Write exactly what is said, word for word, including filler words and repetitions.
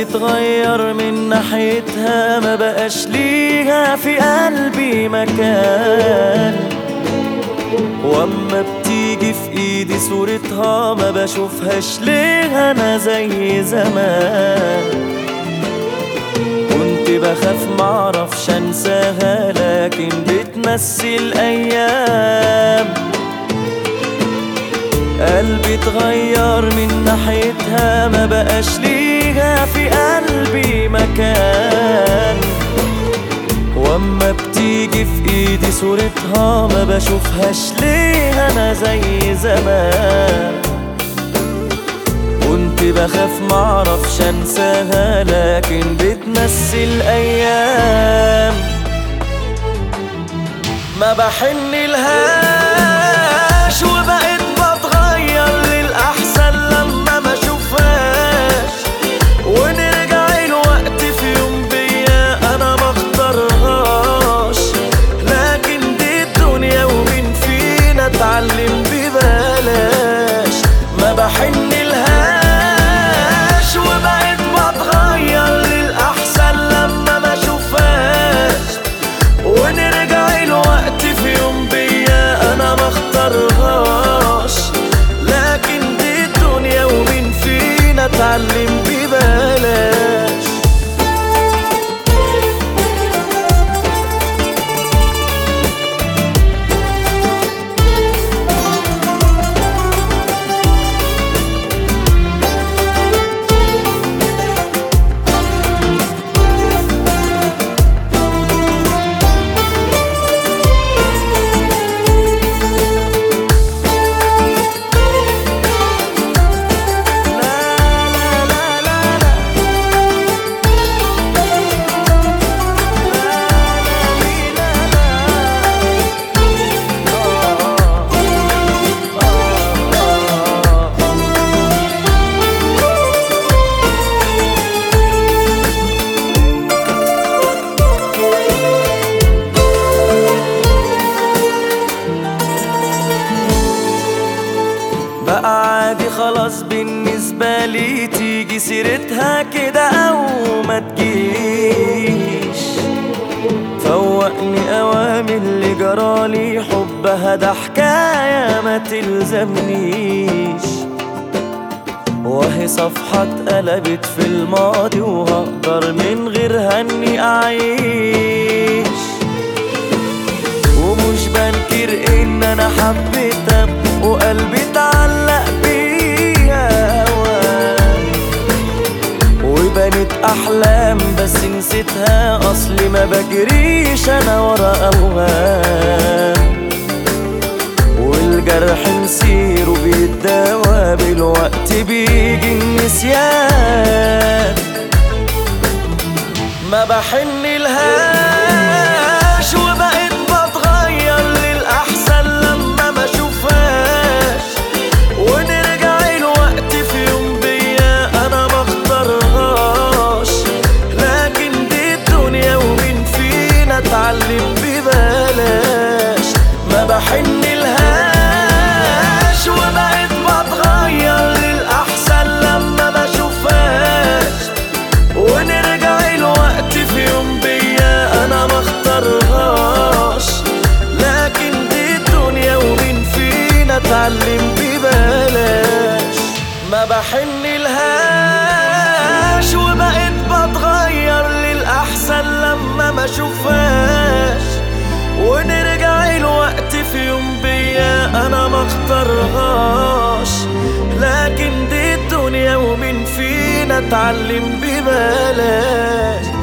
قلبي اتغير من ناحيتها، ما بقاش ليها في قلبي مكان. واما بتيجي في ايدي صورتها ما بشوفهاش ليه انا زي زمان. كنت بخاف معرفش انساها لكن بتمثل ايام. قلبي اتغير من ناحيتها، ما بقاش ليها في قلبي مكان. واما بتيجي في ايدي صورتها ما بشوفهاش ليه انا زي زمان. كنت بخاف معرفش انساها لكن بتمثل ايام. ما بحن لهاش وبقيت بتغير للأحسن لما ما اشوفهاش، ونرجع الوقت في يوم بيا انا ما اختارهاش. لكن دي الدنيا ومين فينا اتعلم ببلاش. ما بحن لهاش وبقيت بتغير للأحسن لما ما اشوفهاش، ونرجع الوقت في يوم بيا انا ما اختارهاش. لكن دي الدنيا ومين فينا اتعلم ببلاش. بقى عادي خلاص بالنسبة لي تيجي سيرتها كده أو ما تجيش. فوقني أوامي اللي جرالي، حبها ده حكاية ما تلزمنيش. وهي صفحة اتقلبت في الماضي وهقدر من غيرها اني أعيش. ومش بنكر ان انا حبيتها وقلبي اتعلق بيها أوام، وبنت احلام بس نسيتها. اصلي ما بجريش انا ورا اوهام، والجرح نسيره بيتداوى بالوقت بيجي النسيان. ما بحن لهاش وبقيت بتغير للأحسن لما ما اشوفهاش، ونرجع الوقت في يوم بيا انا ما اختارهاش. لكن دي الدنيا ومين فينا اتعلم ببلاش. ما بحن لهاش وبقيت بتغير للأحسن لما ما اشوفهاش، ونرجع الوقت في يوم بيا انا ما اختارهاش. لكن دي الدنيا ومين فينا اتعلم ببلاش. ما بحن لهاش وبقيت بتغير للأحسن لما ما اشوفهاش، ونرجع الوقت في يوم بيا انا ما اختارهاش. لكن دي الدنيا ومين فينا اتعلم ببلاش.